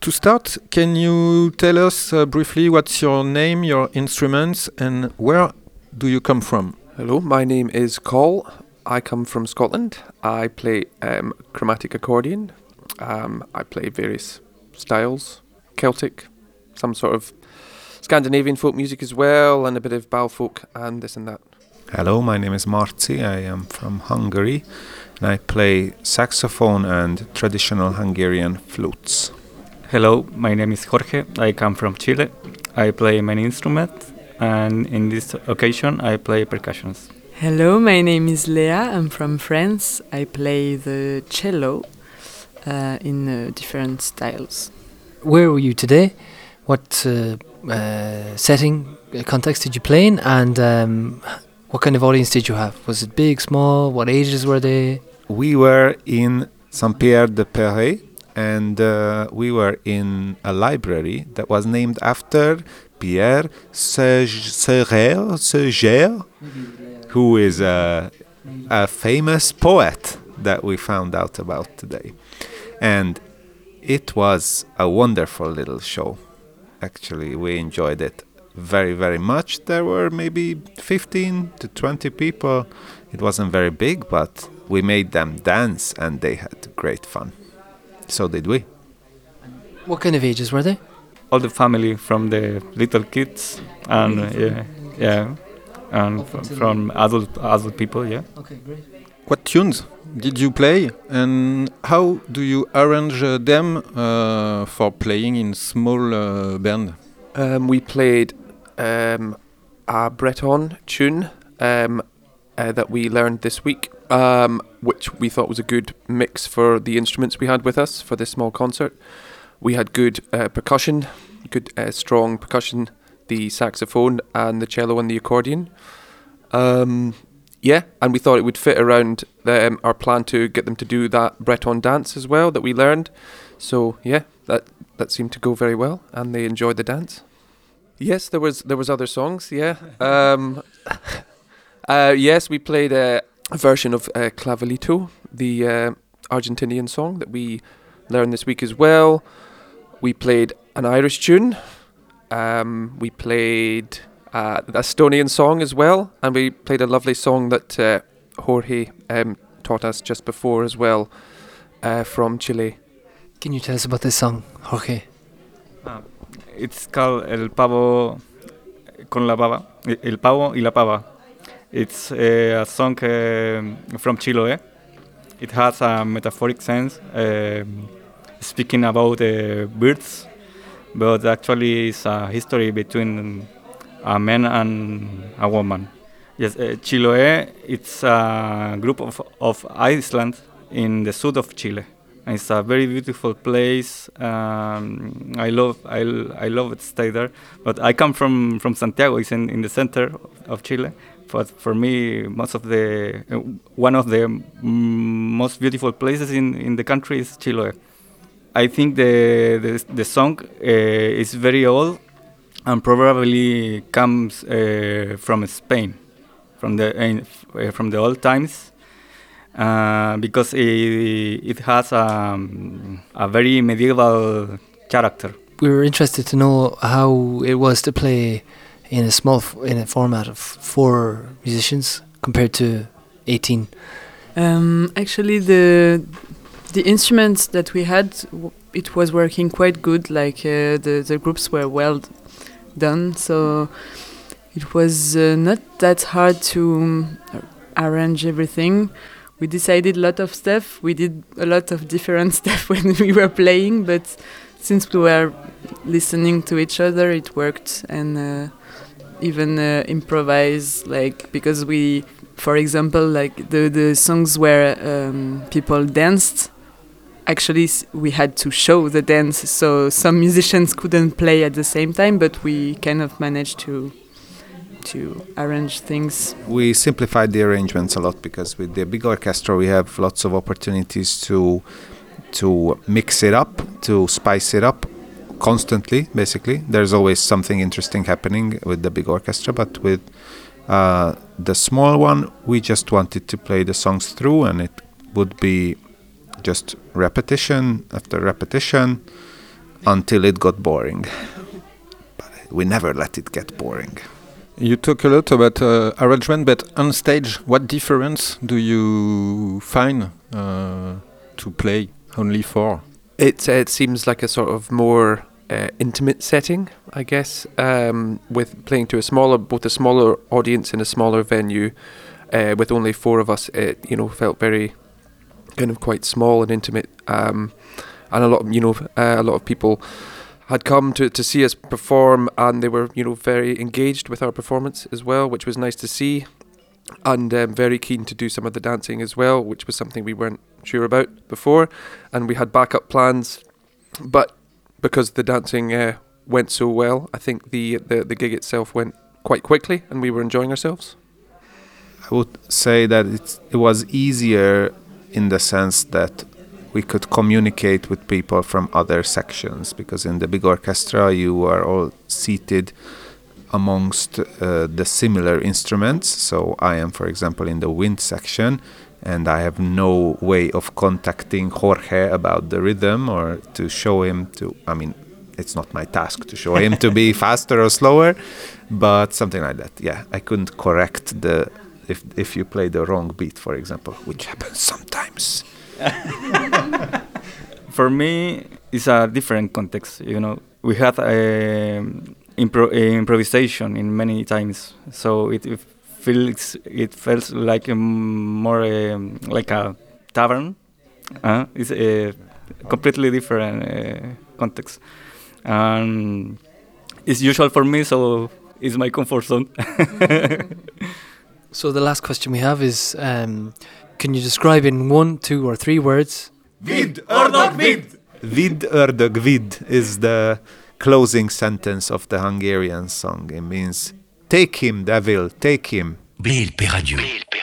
To start, can you tell us briefly what's your name, your instruments, and where do you come from? Hello, my name is Col. I come from Scotland. I play chromatic accordion. I play various styles, Celtic, some sort of Scandinavian folk music as well, and a bit of Balfolk and this and that. Hello, my name is Marci. I am from Hungary, and I play saxophone and traditional Hungarian flutes. Hello, my name is Jorge. I come from Chile. I play many instruments, and in this occasion I play percussions. Hello, my name is Léa. I'm from France. I play the cello in different styles. Where were you today? What setting, context did you play in? And what kind of audience did you have? Was it big, small? What ages were they? We were in Saint-Pierre-de-Perret, and we were in a library that was named after Pierre Séguer, who is a famous poet that we found out about today. And it was a wonderful little show. Actually, we enjoyed it very, very much. There were maybe 15 to 20 people. It wasn't very big, but we made them dance and they had great fun. So did we. What kind of ages were they? All the family, from the little kids and and from adult people. Yeah. Okay, great. What tunes did you play, and how do you arrange them for playing in small band? We played a Breton tune that we learned this week, which we thought was a good mix for the instruments we had with us for this small concert. We had good percussion, good strong percussion, the saxophone and the cello and the accordion. And we thought it would fit around our plan to get them to do that Breton dance as well that we learned. So that seemed to go very well, and they enjoyed the dance. Yes, there was other songs. Yeah. Yes, we played a version of Clavelito, the Argentinian song that we learned this week as well. We played an Irish tune. We played the Estonian song as well, and we played a lovely song that Jorge taught us just before as well from Chile. Can you tell us about this song, Jorge? It's called El Pavo con la Pava. El Pavo y la Pava. It's a song from Chiloé. It has a metaphoric sense, speaking about birds, but actually it's a history between a man and a woman. Yes, Chiloé, it's a group of islands in the south of Chile. And it's a very beautiful place. I love it to stay there. But I come from Santiago. It's in the center of Chile. But for me, one of the most beautiful places in the country is Chiloé. I think the song is very old and probably comes from Spain, from the old times, because it has a very medieval character. We were interested to know how it was to play in a format of 4 musicians compared to 18. Actually, the instruments that we had, it was working quite good. Like the groups were well done, so it was not that hard to arrange everything. We decided a lot of stuff. We did a lot of different stuff when we were playing, but since we were listening to each other, it worked. And even improvise, like, because we, for example, like the songs where people danced, actually we had to show the dance, so some musicians couldn't play at the same time, but we kind of managed to arrange things. We simplified the arrangements a lot because with the big orchestra we have lots of opportunities to mix it up, to spice it up constantly. Basically, there's always something interesting happening with the big orchestra, but with the small one we just wanted to play the songs through, and it would be just repetition after repetition, until it got boring. But we never let it get boring. You talk a lot about arrangement, but on stage, what difference do you find to play only 4? It seems like a sort of more intimate setting, I guess, with playing to both a smaller audience in a smaller venue, with only 4 of us. It felt very kind of quite small and intimate, and a lot of people had come to see us perform, and they were very engaged with our performance as well, which was nice to see, and very keen to do some of the dancing as well, which was something we weren't sure about before, and we had backup plans, but because the dancing went so well, I think the gig itself went quite quickly, and we were enjoying ourselves. I would say that it was easier in the sense that we could communicate with people from other sections, because in the big orchestra you are all seated amongst the similar instruments. So I am, for example, in the wind section, and I have no way of contacting Jorge about the rhythm or to show him it's not my task to show him to be faster or slower, but something like that. Yeah, I couldn't correct if you play the wrong beat, for example, which happens sometimes. For me, it's a different context. We had improvisation in many times, so it feels like more like a tavern. It's a completely different context, and it's usual for me, so it's my comfort zone. So the last question we have is, can you describe in 1, 2, or 3 words? Vid ördög vid! Vid ördög vid is the closing sentence of the Hungarian song. It means, take him, devil, take him. Blé LP Radio.